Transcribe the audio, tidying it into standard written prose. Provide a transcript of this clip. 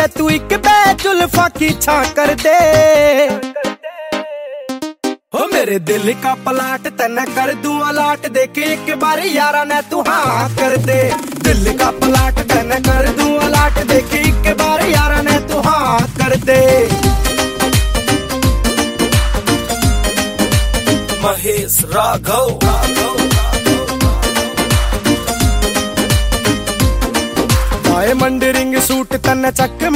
तू एक बे जुल्फा की छा कर दे। हो मेरे दिल का पलाट तने कर दूं अलाट, देखे एक बार यारा ने तू हाँ कर दे। दिल का पलाट तने कर दूं अलाट, देखे एक बार यारा ने तू हाँ कर दे। Mahesh Raghav diamond ring suit तने चक